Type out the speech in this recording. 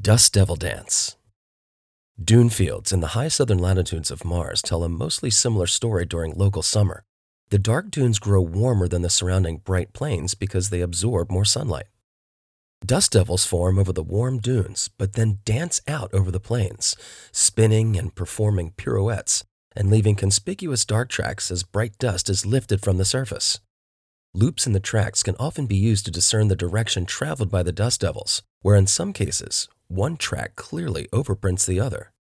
Dust Devil Dance. Dune fields in the high southern latitudes of Mars tell a mostly similar story during local summer. The dark dunes grow warmer than the surrounding bright plains because they absorb more sunlight. Dust devils form over the warm dunes, but then dance out over the plains, spinning and performing pirouettes and leaving conspicuous dark tracks as bright dust is lifted from the surface. Loops in the tracks can often be used to discern the direction traveled by the dust devils, where in some cases, one track clearly overprints the other.